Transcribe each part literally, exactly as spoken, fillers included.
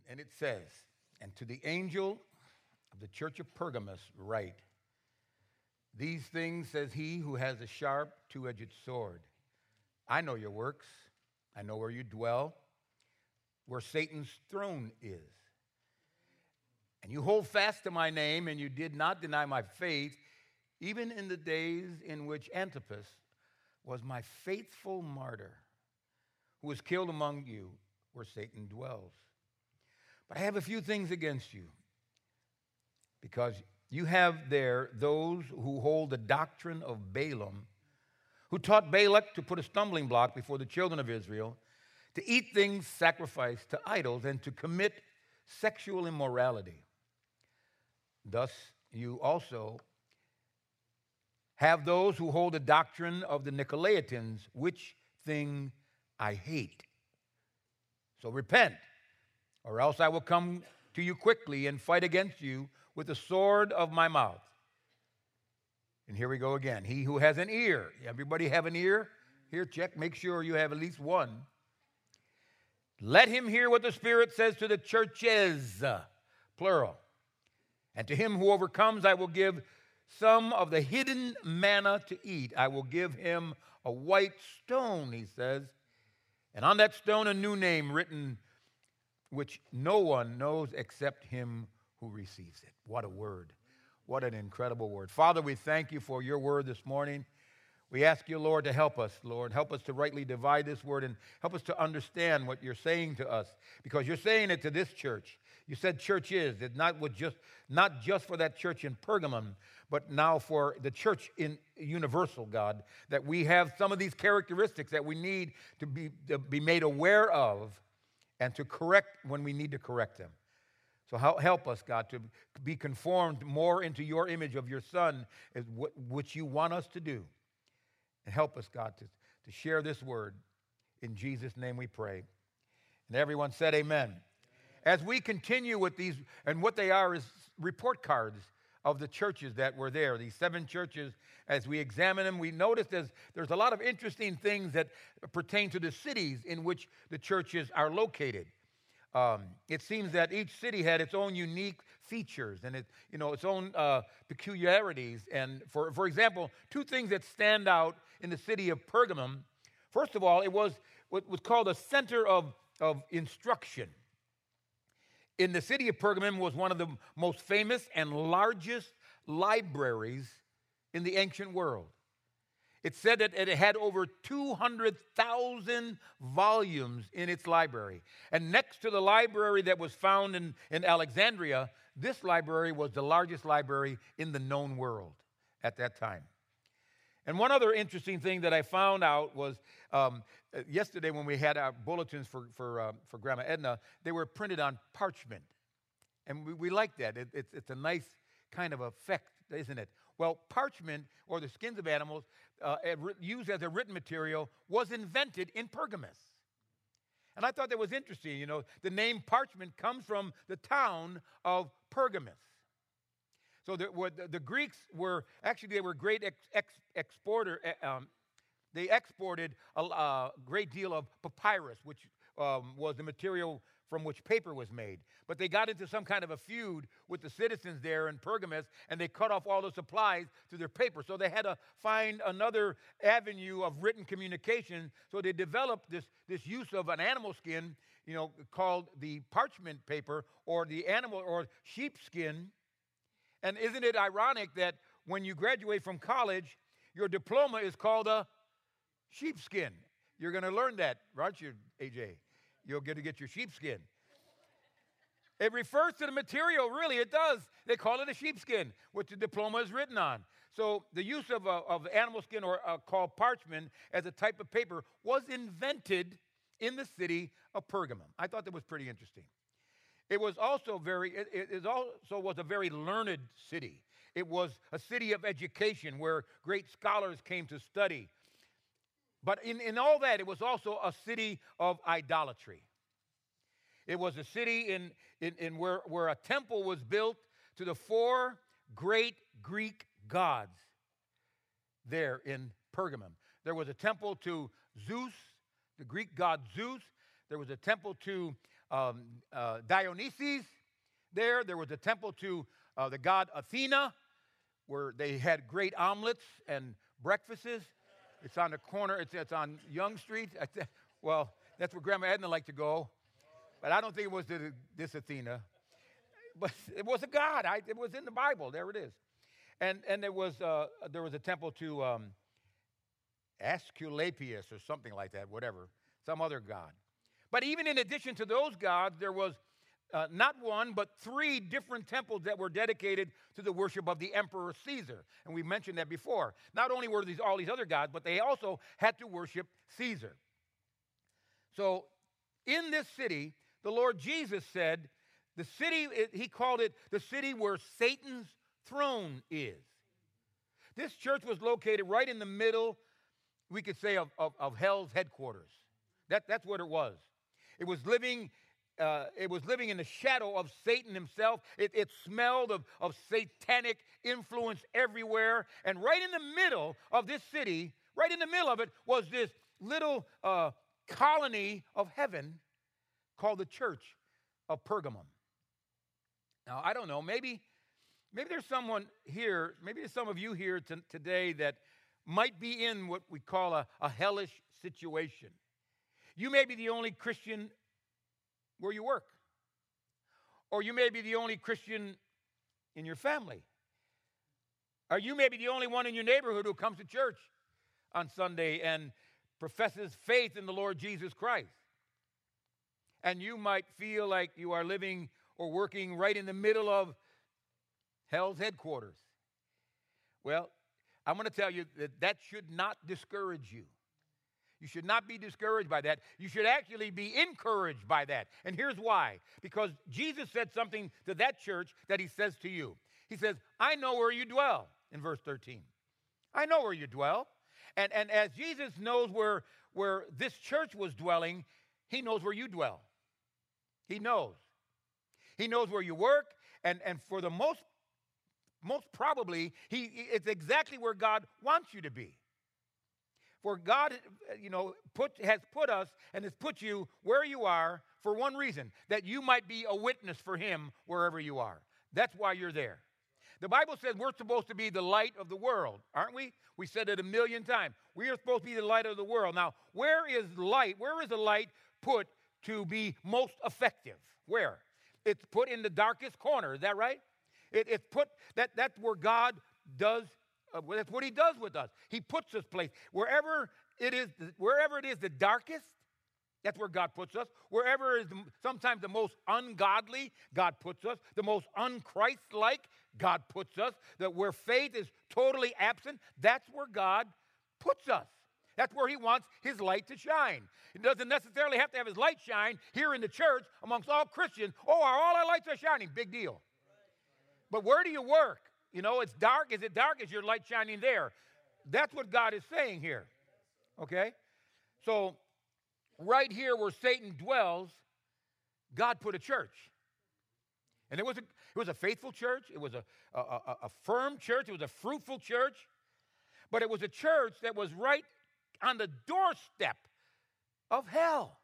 And it says, and to the angel of the church of Pergamos write, these things says he who has a sharp two-edged sword. I know your works. I know where you dwell, where Satan's throne is. And you hold fast to my name, and you did not deny my faith, even in the days in which Antipas was my faithful martyr, who was killed among you where Satan dwells. But I have a few things against you, because you have there those who hold the doctrine of Balaam, who taught Balak to put a stumbling block before the children of Israel, to eat things sacrificed to idols, and to commit sexual immorality. Thus you also have those who hold the doctrine of the Nicolaitans, which thing I hate. So repent, or else I will come to you quickly and fight against you with the sword of my mouth. And here we go again. He who has an ear. Everybody have an ear? Here, check. Make sure you have at least one. Let him hear what the Spirit says to the churches, plural. And to him who overcomes, I will give some of the hidden manna to eat. I will give him a white stone, he says, and on that stone a new name written, which no one knows except him who receives it. What a word. What an incredible word. Father, we thank you for your word this morning. We ask you, Lord, to help us, Lord. Help us to rightly divide this word and help us to understand what you're saying to us, because you're saying it to this church. You said church is. It's not, with just, not just for that church in Pergamum, but now for the church in universal, God, that we have some of these characteristics that we need to be, to be made aware of and to correct when we need to correct them. So help us, God, to be conformed more into your image of your Son, which you want us to do. And help us, God, to, to share this word. In Jesus' name we pray. And everyone said amen. As we continue with these, and what they are is report cards of the churches that were there, these seven churches. As we examine them, we notice there's, there's a lot of interesting things that pertain to the cities in which the churches are located. Um, it seems that each city had its own unique features and it, you know, its own uh, peculiarities. And for, for example, two things that stand out in the city of Pergamum. First of all, it was what was called a center of, of instruction. In the city of Pergamum was one of the most famous and largest libraries in the ancient world. It said that it had over two hundred thousand volumes in its library. And next to the library that was found in, in Alexandria, this library was the largest library in the known world at that time. And one other interesting thing that I found out was um, yesterday when we had our bulletins for for, uh, for Grandma Edna, they were printed on parchment. And we, we like that. It, it's, it's a nice kind of effect, isn't it? Well, parchment, or the skins of animals, uh, used as a written material, was invented in Pergamus. And I thought that was interesting. You know, the name parchment comes from the town of Pergamus. So the, the, the Greeks were, actually they were great ex, ex, exporter, um, they exported a, a great deal of papyrus, which um, was the material from which paper was made. But they got into some kind of a feud with the citizens there in Pergamus, and they cut off all the supplies to their paper. So they had to find another avenue of written communication. So they developed this, this use of an animal skin, you know, called the parchment paper, or the animal or sheepskin. And isn't it ironic that when you graduate from college, your diploma is called a sheepskin? You're going to learn that, aren't you, A J? You'll get to get your sheepskin. It refers to the material, really, it does. They call it a sheepskin, which the diploma is written on. So the use of, a, of animal skin, or uh, called parchment, as a type of paper was invented in the city of Pergamum. I thought that was pretty interesting. It was also very, it, it also was a very learned city. It was a city of education where great scholars came to study. But in, in all that, it was also a city of idolatry. It was a city in, in, in where, where a temple was built to the four great Greek gods there in Pergamum. There was a temple to Zeus, the Greek god Zeus. There was a temple to um, uh, Dionysus there. There was a temple to uh, the god Athena, where they had great omelets and breakfasts. It's on the corner. It's, it's on Young Street. Well, that's where Grandma Edna liked to go. But I don't think it was the, this Athena. But it was a god. I, it was in the Bible. There it is. And and there was uh, there was a temple to um, Asclepius or something like that, whatever, some other god. But even in addition to those gods, there was uh, not one, but three different temples that were dedicated to the worship of the Emperor Caesar. And we mentioned that before. Not only were these all these other gods, but they also had to worship Caesar. So in this city, the Lord Jesus said, the city, he called it the city where Satan's throne is. This church was located right in the middle, we could say, of, of, of hell's headquarters. That, that's what it was. It was living, uh, it was living in the shadow of Satan himself. It, it smelled of, of satanic influence everywhere. And right in the middle of this city, right in the middle of it, was this little uh, colony of heaven called the Church of Pergamum. Now, I don't know, maybe, maybe there's someone here, maybe there's some of you here t- today that might be in what we call a, a hellish situation. You may be the only Christian where you work, or you may be the only Christian in your family, or you may be the only one in your neighborhood who comes to church on Sunday and professes faith in the Lord Jesus Christ. And you might feel like you are living or working right in the middle of hell's headquarters. Well, I'm going to tell you that that should not discourage you. You should not be discouraged by that. You should actually be encouraged by that. And here's why. Because Jesus said something to that church that he says to you. He says, I know where you dwell, in verse thirteen. I know where you dwell. And, and as Jesus knows where, where this church was dwelling, he knows where you dwell. He knows. He knows where you work, and, and for the most, most probably, he it's exactly where God wants you to be. For God, you know, put has put us and has put you where you are for one reason, that you might be a witness for him wherever you are. That's why you're there. The Bible says we're supposed to be the light of the world, aren't we? We said it a million times. We are supposed to be the light of the world. Now, where is light? Where is the light put to be most effective? Where? It's put in the darkest corner. Is that right? It, it's put, that, that's where God does, uh, that's what he does with us. He puts us place. Wherever it is, wherever it is the darkest, that's where God puts us. Wherever is the, sometimes the most ungodly, God puts us. The most un-Christ-like, God puts us. That where faith is totally absent, that's where God puts us. That's where he wants his light to shine. It doesn't necessarily have to have his light shine here in the church amongst all Christians. Oh, are all our lights are shining? Big deal. But where do you work? You know, it's dark. Is it dark? Is your light shining there? That's what God is saying here. Okay? So, right here where Satan dwells, God put a church. And it was a, it was a faithful church. It was a, a, a, a firm church. It was a fruitful church. But it was a church that was right on the doorstep of hell.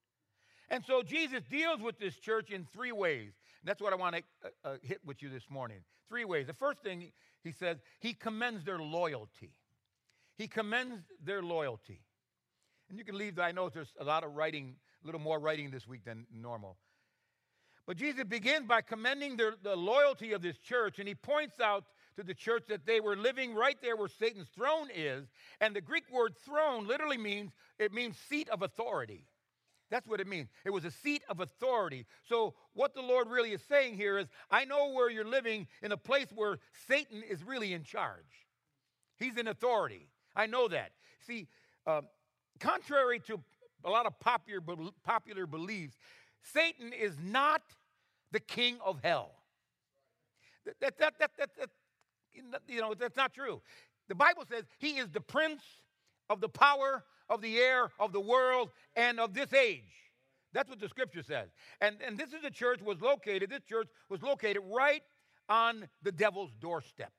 And so Jesus deals with this church in three ways. And that's what I want to uh, uh, hit with you this morning. Three ways. The first thing he says, he commends their loyalty. He commends their loyalty. And you can leave, I know there's a lot of writing, a little more writing this week than normal. But Jesus begins by commending their, the loyalty of this church, and he points out to the church that they were living right there where Satan's throne is. And the Greek word throne literally means, it means seat of authority. That's what it means. It was a seat of authority. So what the Lord really is saying here is, I know where you're living in a place where Satan is really in charge. He's in authority. I know that. See, uh, contrary to a lot of popular, popular beliefs, Satan is not the king of hell. That, that, that, that, that, you know, that's not true. The Bible says he is the prince of the power of the air, of the world, and of this age. That's what the scripture says. And, and this is the church was located, this church was located right on the devil's doorstep.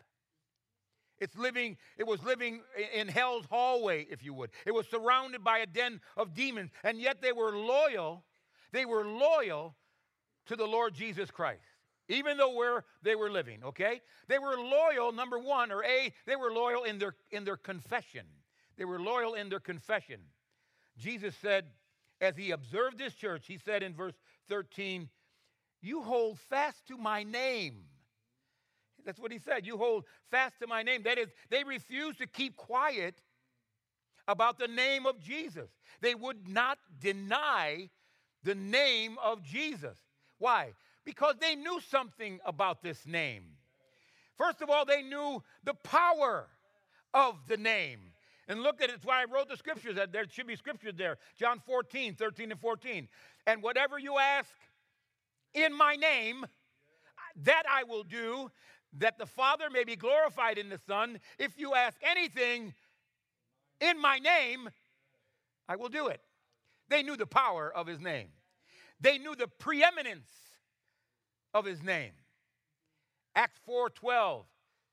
It's living, it was living in hell's hallway, if you would. It was surrounded by a den of demons, and yet they were loyal They were loyal to the Lord Jesus Christ, even though where they were living, okay? They were loyal, number one, or A, they were loyal in their, in their confession. They were loyal in their confession. Jesus said, as he observed this church, he said in verse thirteen, you hold fast to my name. That's what he said. You hold fast to my name. That is, they refused to keep quiet about the name of Jesus. They would not deny the name of Jesus. Why? Because they knew something about this name. First of all, they knew the power of the name. And look at it. It's why I wrote the scriptures. There should be scriptures there. John fourteen, thirteen and fourteen. And whatever you ask in my name, that I will do, that the Father may be glorified in the Son. If you ask anything in my name, I will do it. They knew the power of his name. They knew the preeminence of his name. Acts four twelve,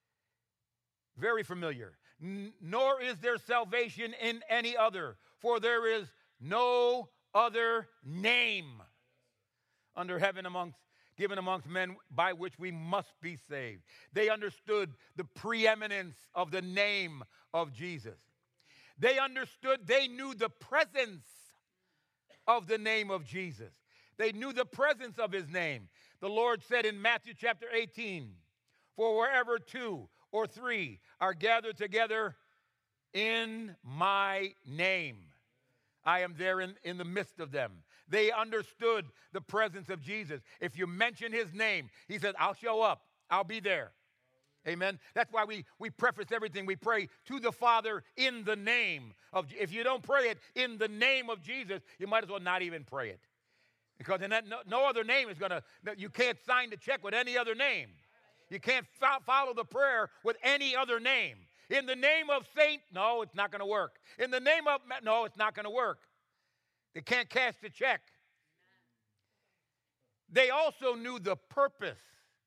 very familiar. Nor is there salvation in any other, for there is no other name under heaven amongst given amongst men by which we must be saved. They understood the preeminence of the name of Jesus. They understood, they knew the presence of the name of Jesus. They knew the presence of his name. The Lord said in Matthew chapter eighteen, for wherever two or three are gathered together in my name, I am there in, in the midst of them. They understood the presence of Jesus. If you mention his name, he said, I'll show up. I'll be there. Amen. That's why we, we preface everything. We pray to the Father in the name of, if you don't pray it in the name of Jesus, you might as well not even pray it. Because in that, no, no other name is going to, you can't sign the check with any other name. You can't fo- follow the prayer with any other name. In the name of Saint, no, it's not going to work. In the name of, no, it's not going to work. They can't cash the check. They also knew the purpose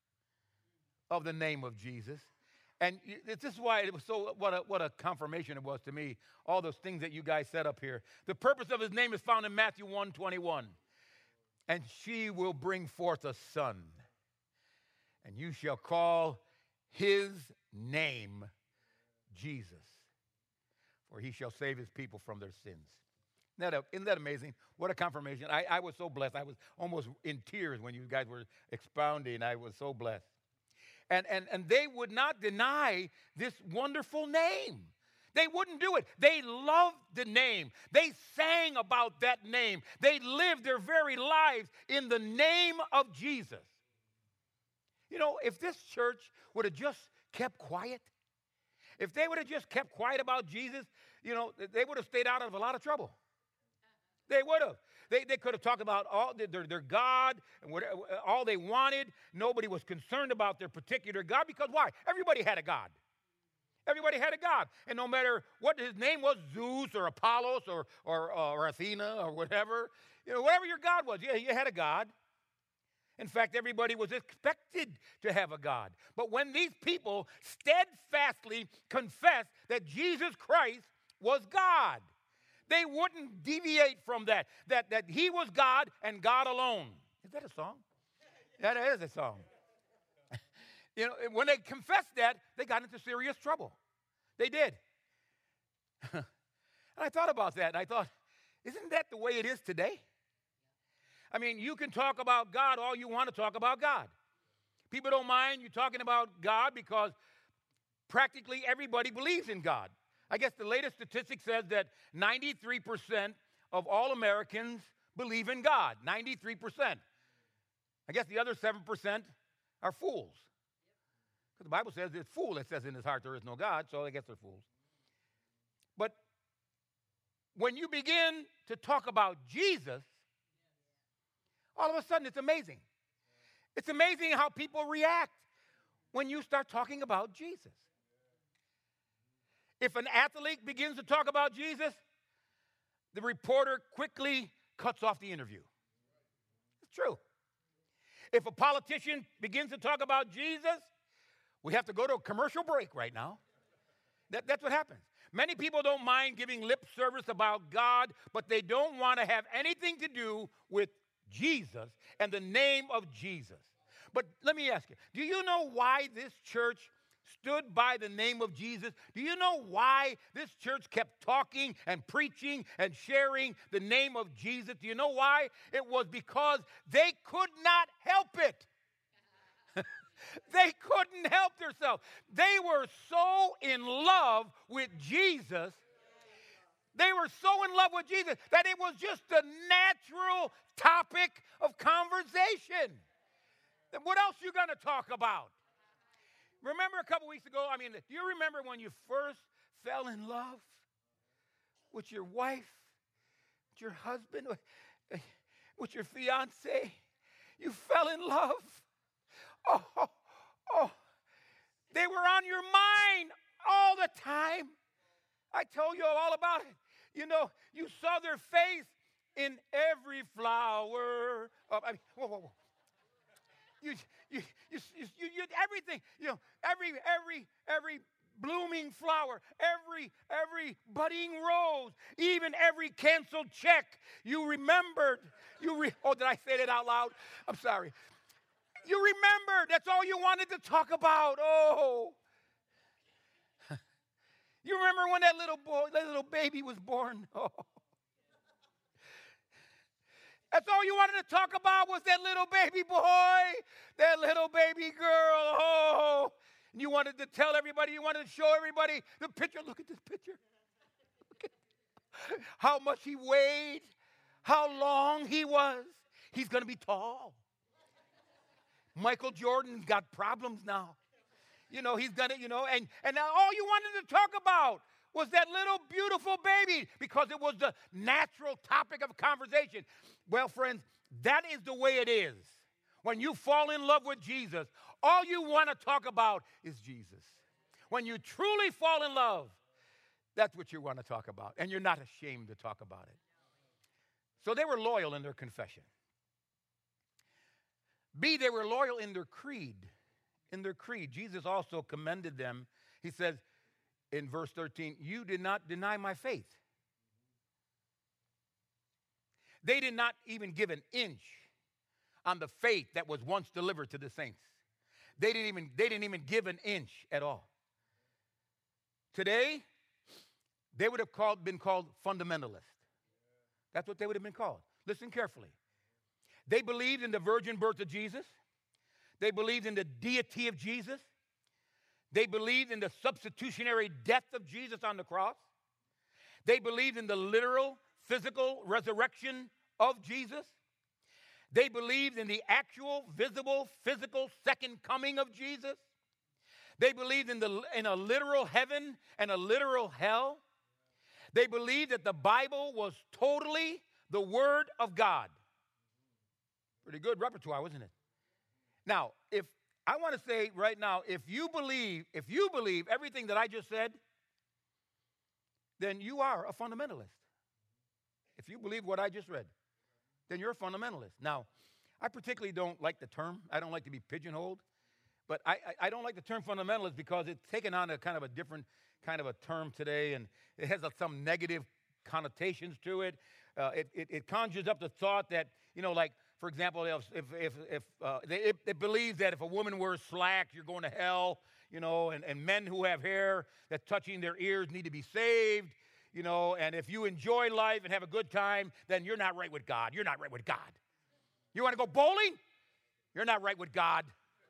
of the name of Jesus. And this is why it was so, what a, what a confirmation it was to me, all those things that you guys set up here. The purpose of his name is found in Matthew one twenty-one. And she will bring forth a son, and you shall call his name Jesus, for he shall save his people from their sins. Isn't that, isn't that amazing? What a confirmation. I, I was so blessed. I was almost in tears when you guys were expounding. I was so blessed. And, and, and they would not deny this wonderful name. They wouldn't do it. They loved the name. They sang about that name. They lived their very lives in the name of Jesus. You know, if this church would have just kept quiet, if they would have just kept quiet about Jesus, you know, they would have stayed out of a lot of trouble. They would have. They, they could have talked about all their, their God and what, all they wanted. Nobody was concerned about their particular God because why? Everybody had a God. Everybody had a God. And no matter what his name was, Zeus or Apollos or, or, or Athena or whatever, you know, whatever your God was, yeah, you had a God. In fact, everybody was expected to have a God. But when these people steadfastly confessed that Jesus Christ was God, they wouldn't deviate from that, that, that he was God and God alone. Is that a song? That is a song. You know, when they confessed that, they got into serious trouble. They did. And I thought about that, and I thought, isn't that the way it is today? I mean, you can talk about God all you want to talk about God. People don't mind you talking about God because practically everybody believes in God. I guess the latest statistic says that ninety-three percent of all Americans believe in God. ninety-three percent. I guess the other seven percent are fools. Because the Bible says it's fool that says in his heart there is no God, so I guess they're fools. But when you begin to talk about Jesus, all of a sudden it's amazing. It's amazing how people react when you start talking about Jesus. If an athlete begins to talk about Jesus, the reporter quickly cuts off the interview. It's true. If a politician begins to talk about Jesus, we have to go to a commercial break right now. That, that's what happens. Many people don't mind giving lip service about God, but they don't want to have anything to do with Jesus and the name of Jesus. But let me ask you, do you know why this church stood by the name of Jesus? Do you know why this church kept talking and preaching and sharing the name of Jesus? Do you know why? It was because they could not help it. They couldn't help themselves. They were so in love with Jesus. They were so in love with Jesus that it was just a natural topic of conversation. What else are you going to talk about? Remember a couple weeks ago, I mean, do you remember when you first fell in love with your wife, with your husband, with your fiance? You fell in love. Oh, oh, they were on your mind all the time. I told you all about it. You know, you saw their face in every flower. Of, I mean, whoa, whoa, whoa. You, you, you, you, you, everything. You know, every, every, every blooming flower, every, every budding rose, even every canceled check. You remembered. You re, oh, did I say that out loud? I'm sorry. You remembered. That's all you wanted to talk about. Oh. You remember when that little boy, that little baby was born? Oh. That's all you wanted to talk about was that little baby boy, that little baby girl. Oh. And you wanted to tell everybody, you wanted to show everybody the picture. Look at this picture. Look at how much he weighed, how long he was. He's going to be tall. Michael Jordan's got problems now. You know, he's done it, you know, and, and now all you wanted to talk about was that little beautiful baby because it was the natural topic of conversation. Well, friends, that is the way it is. When you fall in love with Jesus, all you want to talk about is Jesus. When you truly fall in love, that's what you want to talk about, and you're not ashamed to talk about it. So they were loyal in their confession. B, they were loyal in their creed. In their creed, Jesus also commended them. He says in verse thirteen, you did not deny my faith. They did not even give an inch on the faith that was once delivered to the saints. They didn't even, they didn't even give an inch at all. Today, they would have called, been called fundamentalists. That's what they would have been called. Listen carefully. They believed in the virgin birth of Jesus. They believed in the deity of Jesus. They believed in the substitutionary death of Jesus on the cross. They believed in the literal, physical resurrection of Jesus. They believed in the actual, visible, physical second coming of Jesus. They believed in, the, in a literal heaven and a literal hell. They believed that the Bible was totally the Word of God. Pretty good repertoire, wasn't it? Now, if I want to say right now, if you believe, if you believe everything that I just said, then you are a fundamentalist. If you believe what I just read, then you're a fundamentalist. Now, I particularly don't like the term. I don't like to be pigeonholed. But I, I, I don't like the term fundamentalist because it's taken on a kind of a different kind of a term today, and it has a, some negative connotations to it. Uh, it, it. It conjures up the thought that, you know, like, for example, if if if, if uh, they, it, it believes that if a woman wears slacks, you're going to hell, you know, and, and men who have hair that's touching their ears need to be saved, you know, and if you enjoy life and have a good time, then you're not right with God. You're not right with God. You want to go bowling? You're not right with God.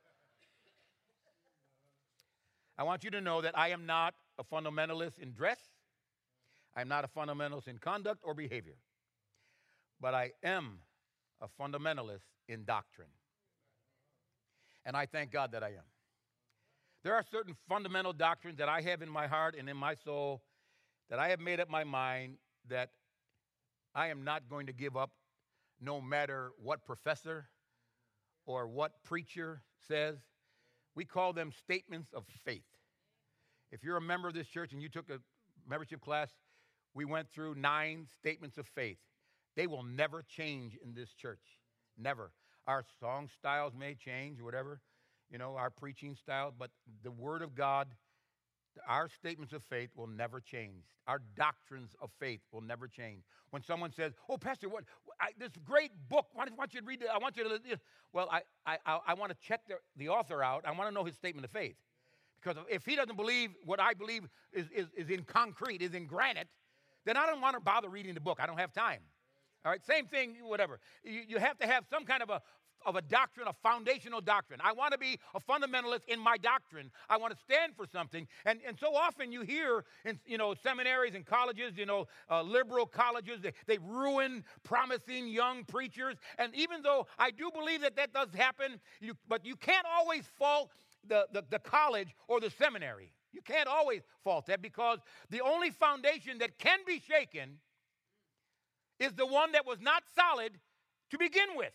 I want you to know that I am not a fundamentalist in dress. I'm not a fundamentalist in conduct or behavior. But I am a fundamentalist in doctrine. And I thank God that I am. There are certain fundamental doctrines that I have in my heart and in my soul that I have made up my mind that I am not going to give up no matter what professor or what preacher says. We call them statements of faith. If you're a member of this church and you took a membership class, we went through nine statements of faith. They will never change in this church. Never. Our song styles may change, whatever, you know, our preaching style, but the Word of God Our statements of faith will never change. Our doctrines of faith will never change. When someone says, "Oh, Pastor, what? I, this great book. Why do I want you to read it? I want you to." Well, I I I want to check the, the author out. I want to know his statement of faith, because if he doesn't believe what I believe is is, is in concrete, is in granite, then I don't want to bother reading the book. I don't have time. All right, same thing. Whatever. You, you have to have some kind of a of a doctrine, a foundational doctrine. I want to be a fundamentalist in my doctrine. I want to stand for something. And, and so often you hear in, you know, seminaries and colleges, you know, uh, liberal colleges, they, they ruin promising young preachers. And even though I do believe that that does happen, you, but you can't always fault the, the, the college or the seminary. You can't always fault that, because the only foundation that can be shaken is the one that was not solid to begin with.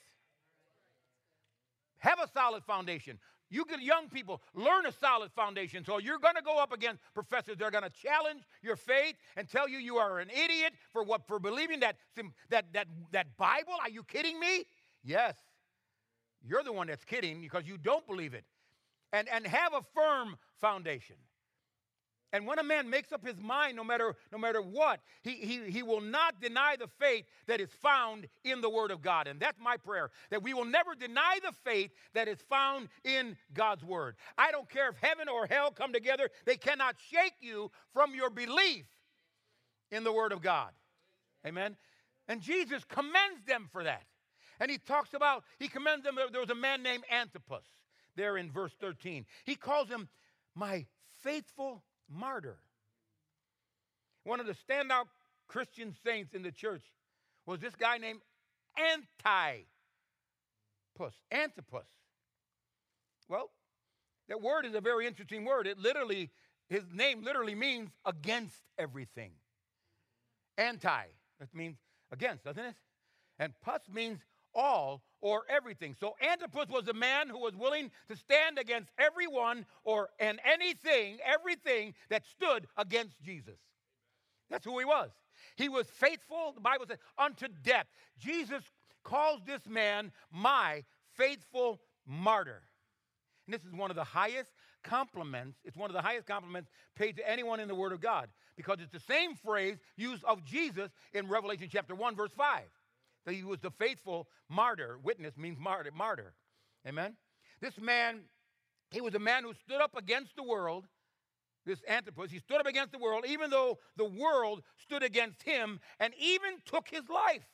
Have a solid foundation. You get young people, learn a solid foundation. So you're going to go up against professors that are going to challenge your faith and tell you you are an idiot for what for believing that, that, that, that Bible. Are you kidding me? Yes. You're the one that's kidding, because you don't believe it. And, and have a firm foundation. And when a man makes up his mind, no matter, no matter what, he, he, he will not deny the faith that is found in the Word of God. And that's my prayer, that we will never deny the faith that is found in God's Word. I don't care if heaven or hell come together, they cannot shake you from your belief in the Word of God. Amen? And Jesus commends them for that. And he talks about, he commends them, there was a man named Antipas there in verse thirteen. He calls him my faithful martyr. One of the standout Christian saints in the church was this guy named Antipas. Antipas. Well, that word is a very interesting word. It literally, his name literally means against everything. Anti, that means against, doesn't it? And pus means all or everything. So Antipas was a man who was willing to stand against everyone or and anything, everything that stood against Jesus. That's who he was. He was faithful, the Bible says, unto death. Jesus calls this man my faithful martyr. And this is one of the highest compliments. It's one of the highest compliments paid to anyone in the Word of God, because it's the same phrase used of Jesus in Revelation chapter one, verse five. That he was the faithful martyr. Witness means martyr. martyr. Amen? This man, he was a man who stood up against the world. This Antipas, he stood up against the world, even though the world stood against him, and even took his life.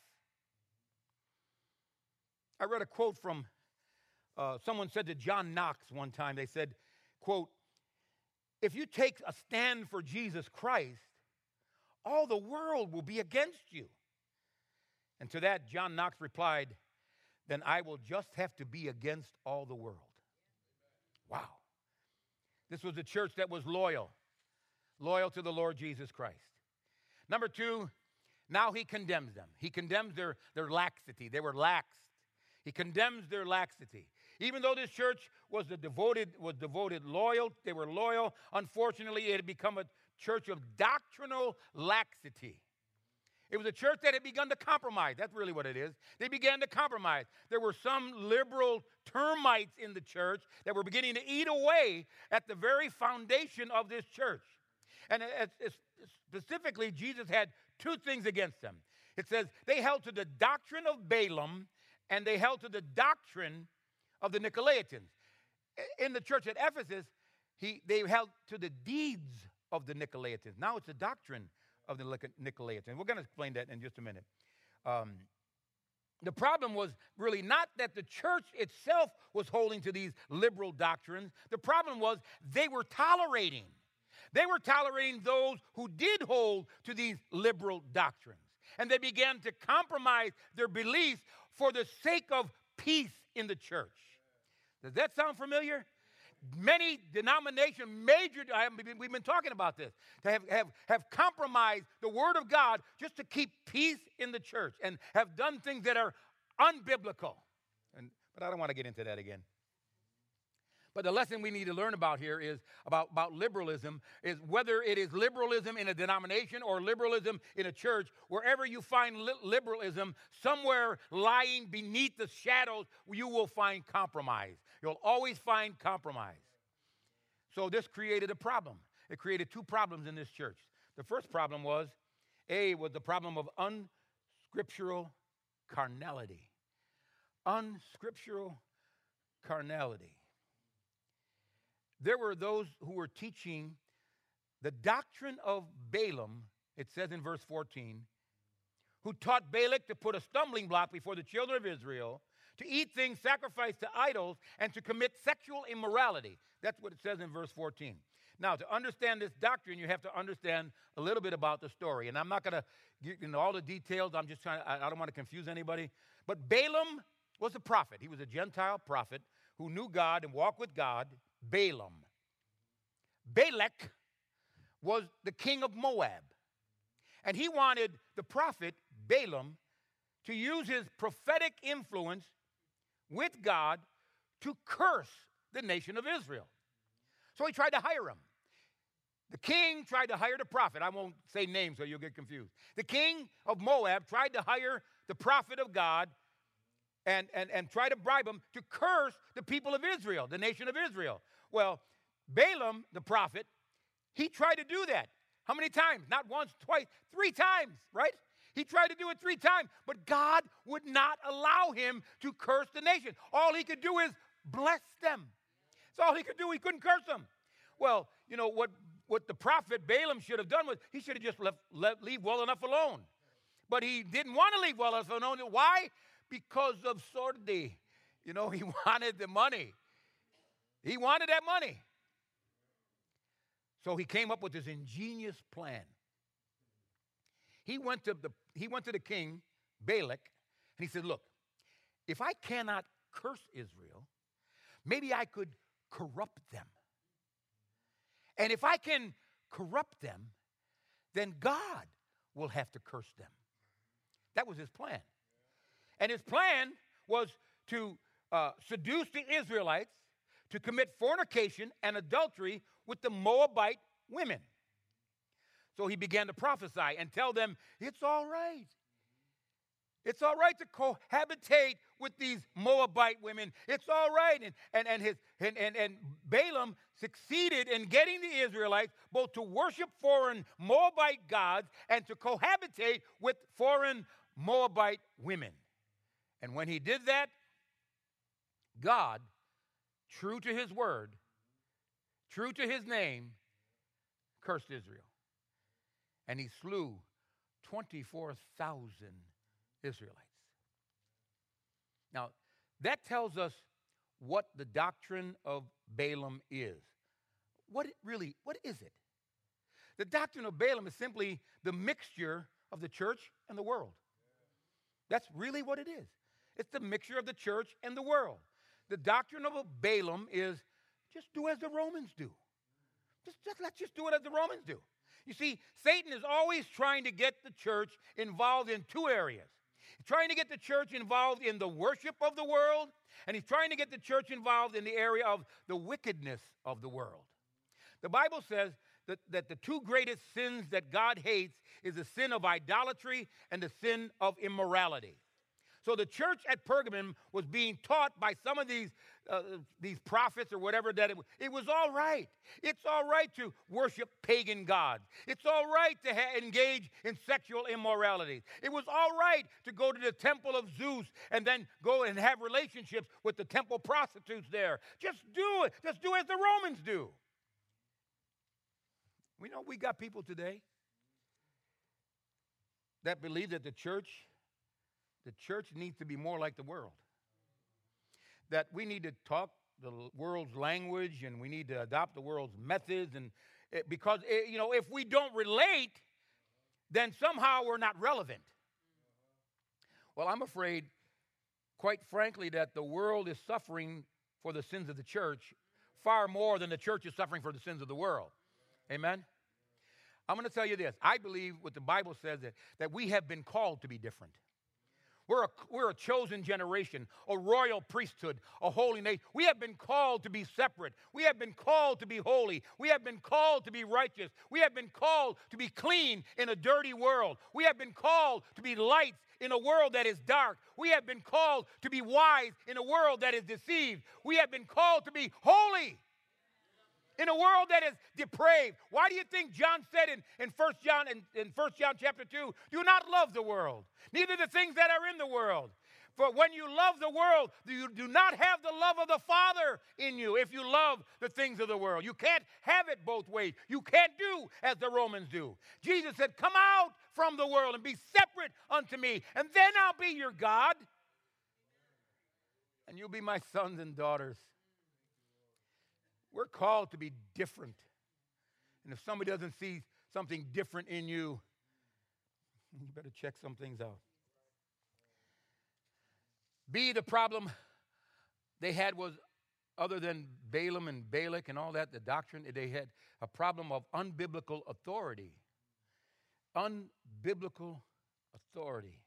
I read a quote from, uh, someone said to John Knox one time, they said, quote, if you take a stand for Jesus Christ, all the world will be against you. And to that, John Knox replied, then I will just have to be against all the world. Wow. This was a church that was loyal, loyal to the Lord Jesus Christ. Number two, now he condemns them. He condemns their, their laxity. They were lax. He condemns their laxity. Even though this church was the devoted, was devoted loyal, they were loyal, unfortunately, it had become a church of doctrinal laxity. It was a church that had begun to compromise. That's really what it is. They began to compromise. There were some liberal termites in the church that were beginning to eat away at the very foundation of this church. And it's, it's, specifically, Jesus had two things against them. It says they held to the doctrine of Balaam, and they held to the doctrine of the Nicolaitans. In the church at Ephesus, he, they held to the deeds of the Nicolaitans. Now it's the doctrine of the Nicolaitans. We're going to explain that in just a minute. Um, the problem was really not that the church itself was holding to these liberal doctrines. The problem was they were tolerating. They were tolerating those who did hold to these liberal doctrines. And they began to compromise their beliefs for the sake of peace in the church. Does that sound familiar? Many denominations, major, we've been talking about this, have, have, have compromised the Word of God just to keep peace in the church and have done things that are unbiblical. And, but I don't want to get into that again. But the lesson we need to learn about here is about, about liberalism, is whether it is liberalism in a denomination or liberalism in a church, wherever you find li- liberalism, somewhere lying beneath the shadows, you will find compromise. You'll always find compromise. So this created a problem. it created two problems in this church. The first problem was, A, was the problem of unscriptural carnality. Unscriptural carnality. There were those who were teaching the doctrine of Balaam, it says in verse fourteen, who taught Balak to put a stumbling block before the children of Israel, to eat things sacrificed to idols, and to commit sexual immorality. That's what it says in verse fourteen. Now, to understand this doctrine, you have to understand a little bit about the story. And I'm not going to get into all the details. I'm just trying to, I don't want to confuse anybody. But Balaam was a prophet. He was a Gentile prophet who knew God and walked with God. Balaam. Balak was the king of Moab. And he wanted the prophet Balaam to use his prophetic influence with God to curse the nation of Israel. So he tried to hire him. The king tried to hire the prophet. I won't say names so you'll get confused. The king of Moab tried to hire the prophet of God and, and, and try to bribe him to curse the people of Israel, the nation of Israel. Well, Balaam, the prophet, he tried to do that. How many times? Not once, twice, three times, right? He tried to do it three times, but God would not allow him to curse the nation. All he could do is bless them. That's all he could do. He couldn't curse them. Well, you know, what, what the prophet Balaam should have done was he should have just left, left leave well enough alone. But he didn't want to leave well enough alone. Why? Because of sordi. You know, he wanted the money. He wanted that money. So he came up with this ingenious plan. He went to the, he went to the king, Balak, and he said, look, if I cannot curse Israel, maybe I could corrupt them. And if I can corrupt them, then God will have to curse them. That was his plan. And his plan was to uh, seduce the Israelites to commit fornication and adultery with the Moabite women. So he began to prophesy and tell them, it's all right. It's all right to cohabitate with these Moabite women. It's all right. And, and, and, his, and, and, and Balaam succeeded in getting the Israelites both to worship foreign Moabite gods and to cohabitate with foreign Moabite women. And when he did that, God, true to his word, true to his name, cursed Israel. And he slew twenty-four thousand Israelites. Now, that tells us what the doctrine of Balaam is. What it really, what is it? The doctrine of Balaam is simply the mixture of the church and the world. That's really what it is. It's the mixture of the church and the world. The doctrine of Balaam is just do as the Romans do. Just, just let's just do it as the Romans do. You see, Satan is always trying to get the church involved in two areas. He's trying to get the church involved in the worship of the world, and he's trying to get the church involved in the area of the wickedness of the world. The Bible says that, that the two greatest sins that God hates is the sin of idolatry and the sin of immorality. So the church at Pergamum was being taught by some of these, uh, these prophets or whatever that it was. It was all right. It's all right to worship pagan gods. It's all right to ha- engage in sexual immorality. It was all right to go to the temple of Zeus and then go and have relationships with the temple prostitutes there. Just do it. Just do as the Romans do. We know we got people today that believe that the church The church needs to be more like the world. That we need to talk the world's language and we need to adopt the world's methods. And it, because, it, you know, if we don't relate, then somehow we're not relevant. Well, I'm afraid, quite frankly, that the world is suffering for the sins of the church far more than the church is suffering for the sins of the world. Amen? I'm going to tell you this. I believe what the Bible says, that, that we have been called to be different. We're a, we're a chosen generation, a royal priesthood, a holy nation. We have been called to be separate. We have been called to be holy. We have been called to be righteous. We have been called to be clean in a dirty world. We have been called to be lights in a world that is dark. We have been called to be wise in a world that is deceived. We have been called to be holy. In a world that is depraved. Why do you think John said in, in First John in, in First John chapter two, do not love the world, neither the things that are in the world. For when you love the world, you do not have the love of the Father in you if you love the things of the world. You can't have it both ways. You can't do as the Romans do. Jesus said, come out from the world and be separate unto me, and then I'll be your God, and you'll be my sons and daughters. We're called to be different. And if somebody doesn't see something different in you, you better check some things out. B, the problem they had was, other than Balaam and Balak and all that, the doctrine, they had a problem of unbiblical authority. Unbiblical authority.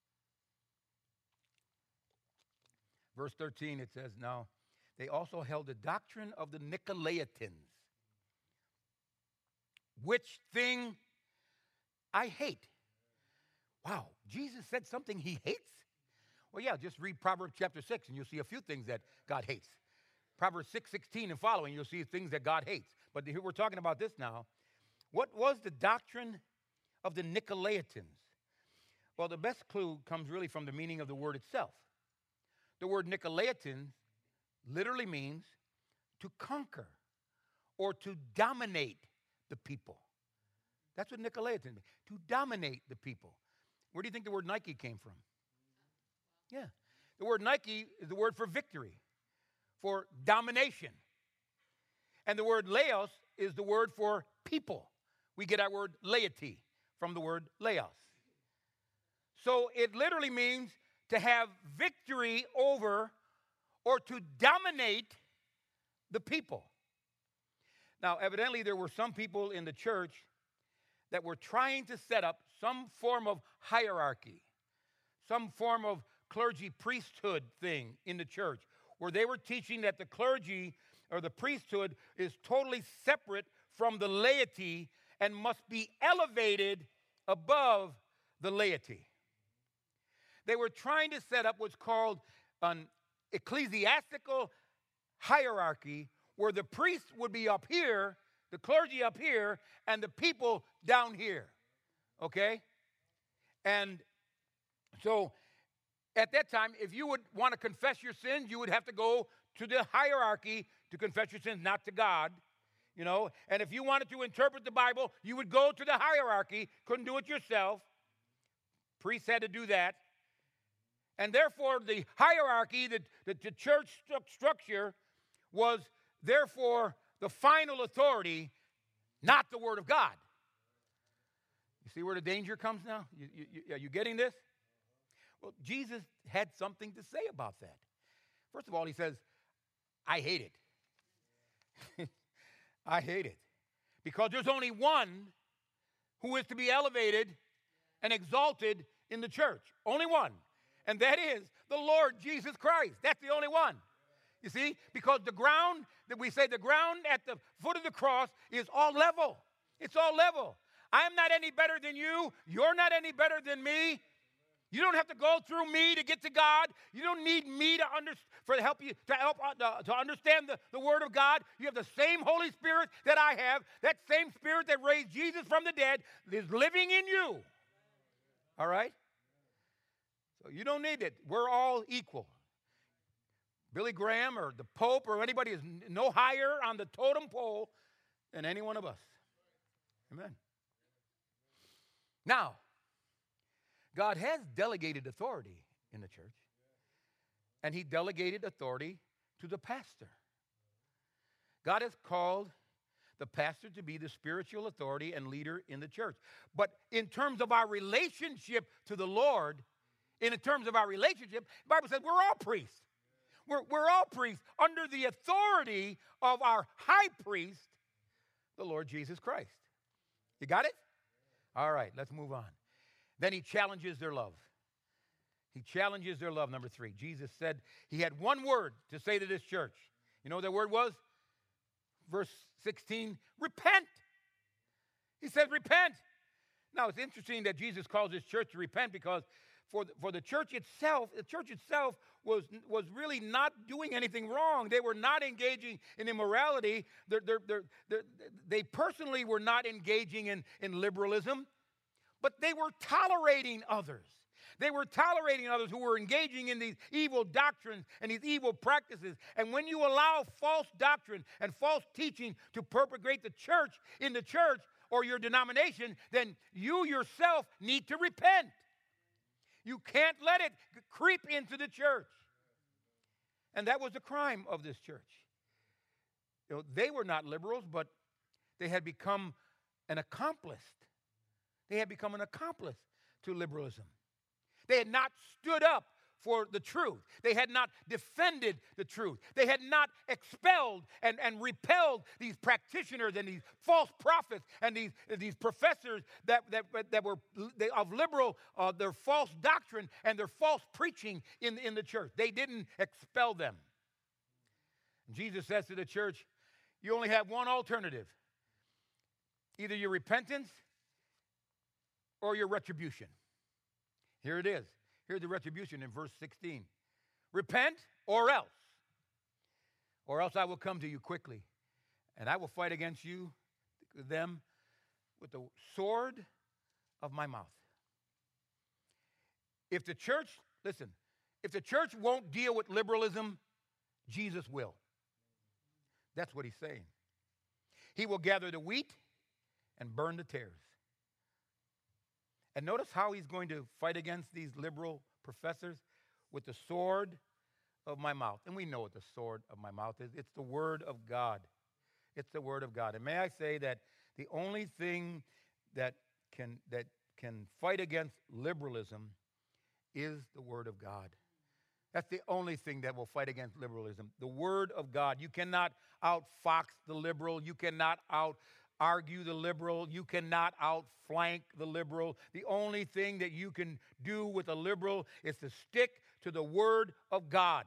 Verse thirteen, it says, now, they also held the doctrine of the Nicolaitans, which thing I hate. Wow, Jesus said something he hates? Well, yeah, just read Proverbs chapter six, and you'll see a few things that God hates. Proverbs six sixteen and following, you'll see things that God hates. But here we're talking about this now. What was the doctrine of the Nicolaitans? Well, the best clue comes really from the meaning of the word itself. The word Nicolaitan literally means to conquer or to dominate the people. That's what Nicolaitan means, to dominate the people. Where do you think the word Nike came from? Yeah. The word Nike is the word for victory, for domination. And the word laos is the word for people. We get our word laity from the word laos. So it literally means to have victory over or to dominate the people. Now, evidently, there were some people in the church that were trying to set up some form of hierarchy, some form of clergy priesthood thing in the church, where they were teaching that the clergy or the priesthood is totally separate from the laity and must be elevated above the laity. They were trying to set up what's called an ecclesiastical hierarchy, where the priest would be up here, the clergy up here, and the people down here. Okay? And so at that time, if you would want to confess your sins, you would have to go to the hierarchy to confess your sins, not to God. You know, and if you wanted to interpret the Bible, you would go to the hierarchy. Couldn't do it yourself. Priests had to do that. And therefore, the hierarchy, the, the, the church st- structure was therefore the final authority, not the Word of God. You see where the danger comes now? You, you, you, are you getting this? Well, Jesus had something to say about that. First of all, he says, I hate it. I hate it. Because there's only one who is to be elevated and exalted in the church. Only one. And that is the Lord Jesus Christ. That's the only one. You see? Because the ground, that we say the ground at the foot of the cross is all level. It's all level. I'm not any better than you. You're not any better than me. You don't have to go through me to get to God. You don't need me to under, for to help you to help uh, to understand the, the Word of God. You have the same Holy Spirit that I have. That same Spirit that raised Jesus from the dead is living in you. All right? So you don't need it. We're all equal. Billy Graham or the Pope or anybody is no higher on the totem pole than any one of us. Amen. Now, God has delegated authority in the church, and he delegated authority to the pastor. God has called the pastor to be the spiritual authority and leader in the church. But in terms of our relationship to the Lord, in terms of our relationship, the Bible says we're all priests. We're, we're all priests under the authority of our high priest, the Lord Jesus Christ. You got it? All right, let's move on. Then he challenges their love. He challenges their love, number three. Jesus said he had one word to say to this church. You know what that word was? Verse sixteen, repent. He said, repent. Now, it's interesting that Jesus calls this church to repent because for the, for the church itself, the church itself was, was really not doing anything wrong. They were not engaging in immorality. They're, they're, they're, they're, they personally were not engaging in, in liberalism, but they were tolerating others. They were tolerating others who were engaging in these evil doctrines and these evil practices. And when you allow false doctrine and false teaching to perpetrate the church in the church or your denomination, then you yourself need to repent. You can't let it creep into the church. And that was the crime of this church. You know, they were not liberals, but they had become an accomplice. They had become an accomplice to liberalism. They had not stood up for the truth. They had not defended the truth. They had not expelled and, and repelled these practitioners and these false prophets and these, these professors that, that, that were they, of liberal, uh, their false doctrine and their false preaching in, in the church. They didn't expel them. And Jesus says to the church, you only have one alternative. Either your repentance or your retribution. Here it is. Here's the retribution in verse sixteen. Repent or else. Or else I will come to you quickly, and I will fight against you, them, with the sword of my mouth. If the church, listen, if the church won't deal with liberalism, Jesus will. That's what he's saying. He will gather the wheat and burn the tares. And notice how he's going to fight against these liberal professors with the sword of my mouth. And we know what the sword of my mouth is. It's the word of God. It's the word of God. And may I say that the only thing that can that can fight against liberalism is the word of God. That's the only thing that will fight against liberalism. The word of God. You cannot outfox the liberal. You cannot out argue the liberal. You cannot outflank the liberal. The only thing that you can do with a liberal is to stick to the word of God.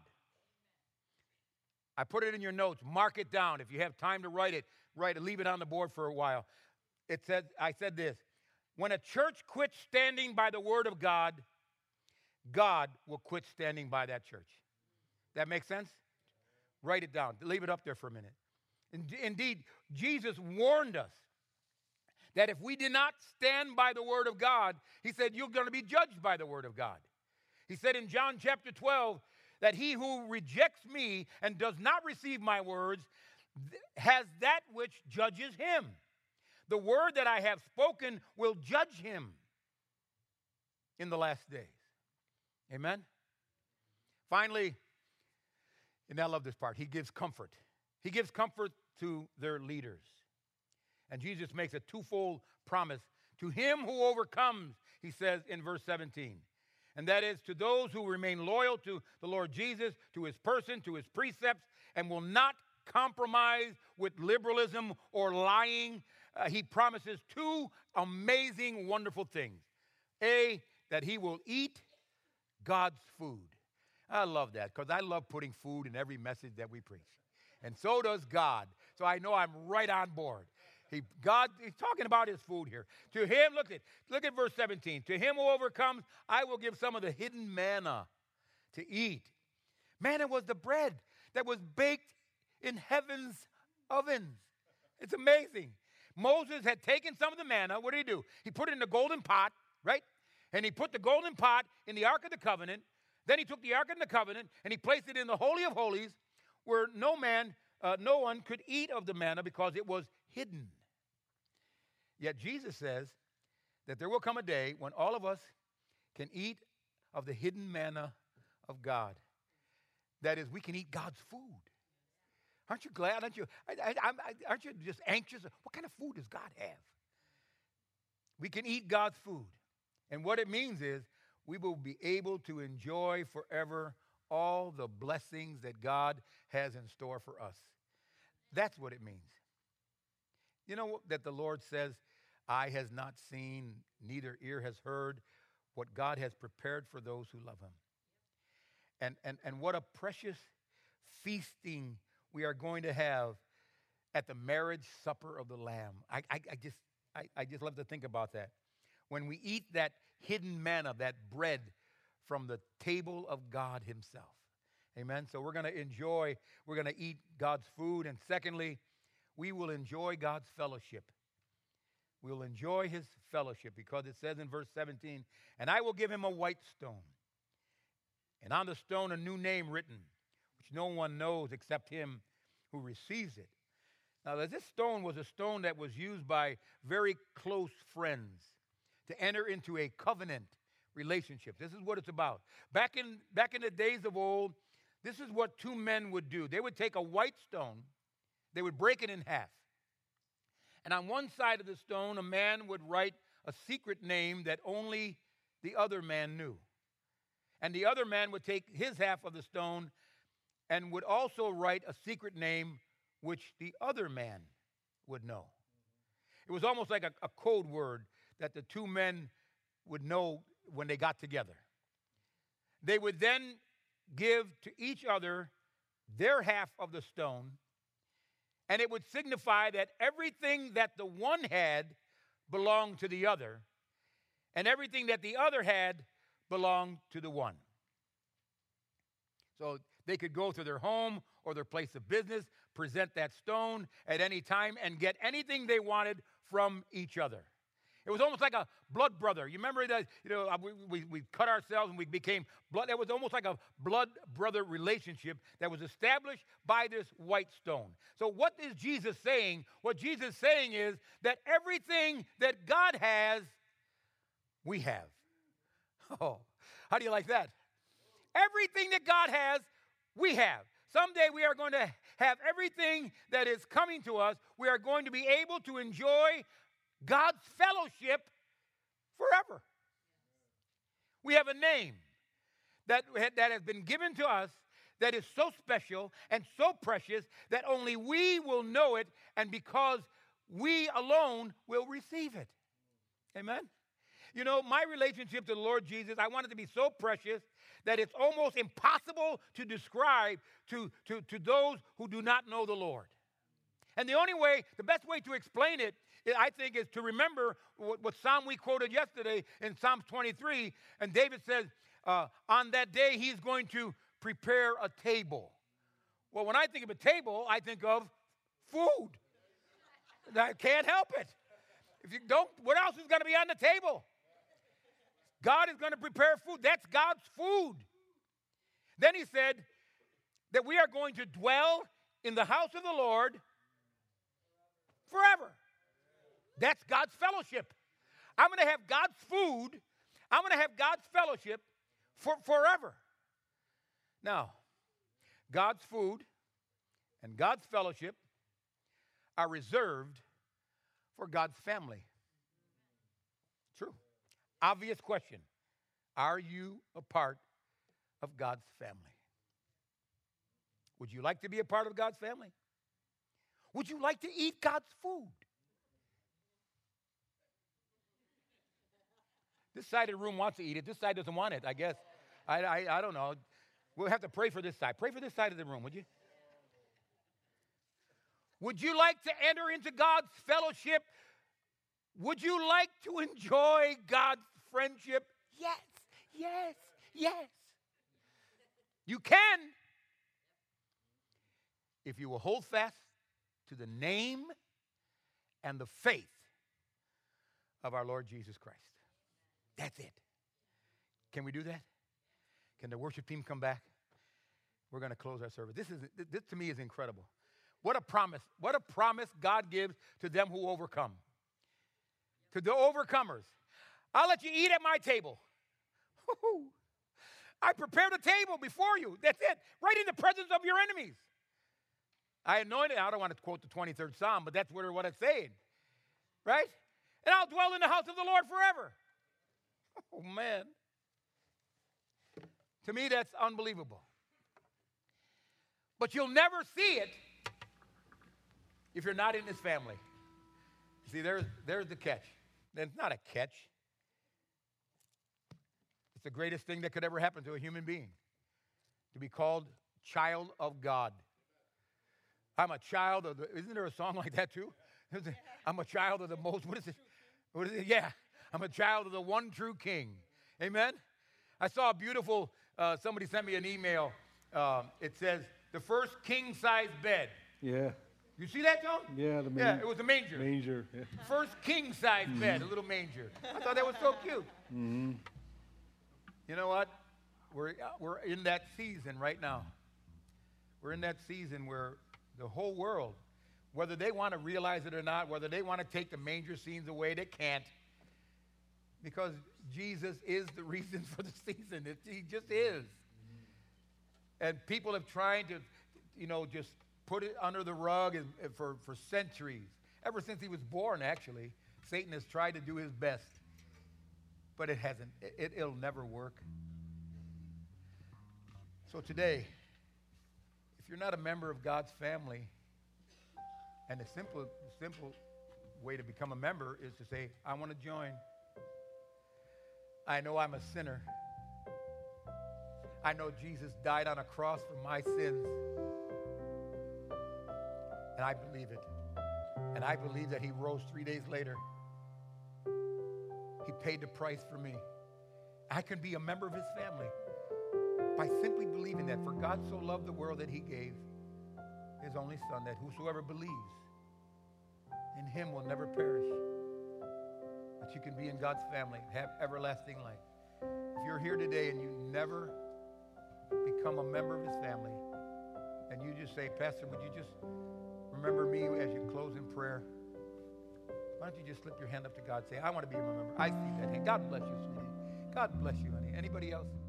I put it in your notes. Mark it down. If you have time to write it, write it. Leave it on the board for a while. It said, I said this. When a church quits standing by the word of God, God will quit standing by that church. That makes sense? Write it down. Leave it up there for a minute. Indeed, Jesus warned us that if we did not stand by the word of God, he said, you're going to be judged by the word of God. He said in John chapter twelve that he who rejects me and does not receive my words has that which judges him. The word that I have spoken will judge him in the last days. Amen? Finally, and I love this part, he gives comfort. He gives comfort to their leaders. And Jesus makes a twofold promise. To him who overcomes, he says in verse seventeen. And that is to those who remain loyal to the Lord Jesus, to his person, to his precepts, and will not compromise with liberalism or lying. Uh, he promises two amazing, wonderful things. A, that he will eat God's food. I love that because I love putting food in every message that we preach. And so does God. So I know I'm right on board. He, God, he's talking about his food here. To him, look at, look at verse seventeen. To him who overcomes, I will give some of the hidden manna to eat. Manna was the bread that was baked in heaven's ovens. It's amazing. Moses had taken some of the manna. What did he do? He put it in the golden pot, right? And he put the golden pot in the Ark of the Covenant. Then he took the Ark of the Covenant and he placed it in the Holy of Holies where no man, uh, no one could eat of the manna because it was hidden. Yet Jesus says that there will come a day when all of us can eat of the hidden manna of God. That is, we can eat God's food. Aren't you glad? Aren't you, I, I, I, aren't you just anxious? What kind of food does God have? We can eat God's food. And what it means is we will be able to enjoy forever all the blessings that God has in store for us. That's what it means. You know that the Lord says, eye has not seen, neither ear has heard what God has prepared for those who love him. And, and, and what a precious feasting we are going to have at the marriage supper of the Lamb. I, I, I, just, I, I just love to think about that. When we eat that hidden manna, that bread from the table of God himself. Amen. So we're going to enjoy, we're going to eat God's food. And secondly, we will enjoy God's fellowship. We'll enjoy his fellowship because it says in verse seventeen, and I will give him a white stone, and on the stone a new name written, which no one knows except him who receives it. Now, this stone was a stone that was used by very close friends to enter into a covenant relationship. This is what it's about. Back in, back in the days of old, this is what two men would do. They would take a white stone, they would break it in half. And on one side of the stone, a man would write a secret name that only the other man knew. And the other man would take his half of the stone and would also write a secret name which the other man would know. It was almost like a, a code word that the two men would know when they got together. They would then give to each other their half of the stone, and it would signify that everything that the one had belonged to the other, and everything that the other had belonged to the one. So they could go to their home or their place of business, present that stone at any time, and get anything they wanted from each other. It was almost like a blood brother. You remember that, you know, we, we, we cut ourselves and we became blood. It was almost like a blood brother relationship that was established by this white stone. So what is Jesus saying? What Jesus is saying is that everything that God has, we have. Oh, how do you like that? Everything that God has, we have. Someday we are going to have everything that is coming to us. We are going to be able to enjoy God's fellowship forever. We have a name that, that has been given to us that is so special and so precious that only we will know it, and because we alone will receive it. Amen? You know, my relationship to the Lord Jesus, I want it to be so precious that it's almost impossible to describe to, to, to those who do not know the Lord. And the only way, the best way to explain it, I think, is to remember what, what Psalm we quoted yesterday in Psalms twenty-three. And David says, uh, on that day, he's going to prepare a table. Well, when I think of a table, I think of food. I can't help it. If you don't, what else is going to be on the table? God is going to prepare food. That's God's food. Then he said that we are going to dwell in the house of the Lord forever. That's God's fellowship. I'm going to have God's food. I'm going to have God's fellowship for forever. Now, God's food and God's fellowship are reserved for God's family. True. Obvious question. Are you a part of God's family? Would you like to be a part of God's family? Would you like to eat God's food? This side of the room wants to eat it. This side doesn't want it, I guess. I, I, I don't know. We'll have to pray for this side. Pray for this side of the room, would you? Would you like to enter into God's fellowship? Would you like to enjoy God's friendship? Yes, yes, yes. You can if you will hold fast to the name and the faith of our Lord Jesus Christ. That's it. Can we do that? Can the worship team come back? We're going to close our service. This is this to me is incredible. What a promise. What a promise God gives to them who overcome. To the overcomers. I'll let you eat at my table. I prepared a table before you. That's it. Right in the presence of your enemies. I anointed, I don't want to quote the twenty-third Psalm, but that's what, what it's saying. Right? And I'll dwell in the house of the Lord forever. Oh, man. To me, that's unbelievable. But you'll never see it if you're not in this family. See, there's, there's the catch. It's not a catch. It's the greatest thing that could ever happen to a human being, to be called child of God. I'm a child of the, isn't there a song like that too? I'm a child of the most, what is it? What is it? Yeah, I'm a child of the one true King. Amen? I saw a beautiful, uh, somebody sent me an email. Um, it says, the first king-size bed. Yeah. You see that, John? Yeah, the Yeah, it was a manger. Manger. Yeah. First king-size mm-hmm. bed, a little manger. I thought that was so cute. Mm-hmm. You know what? We're, we're in that season right now. We're in that season where the whole world, whether they want to realize it or not, whether they want to take the manger scenes away, they can't. Because Jesus is the reason for the season. It, he just is. And people have tried to, you know, just put it under the rug and, and for, for centuries. Ever since he was born, actually, Satan has tried to do his best. But it hasn't. It, it'll never work. So today, if you're not a member of God's family, and the simple, simple way to become a member is to say, I want to join. I know I'm a sinner. I know Jesus died on a cross for my sins. And I believe it. And I believe that he rose three days later. He paid the price for me. I can be a member of his family by simply believing that for God so loved the world that he gave his only son, that whosoever believes in him will never perish. But you can be in God's family and have everlasting life. If you're here today and you never become a member of his family, and you just say, Pastor, would you just remember me as you close in prayer? Why don't you just slip your hand up to God and say, I want to be a member. I see that hand. God bless you, sweetie. God bless you, honey. Anybody else?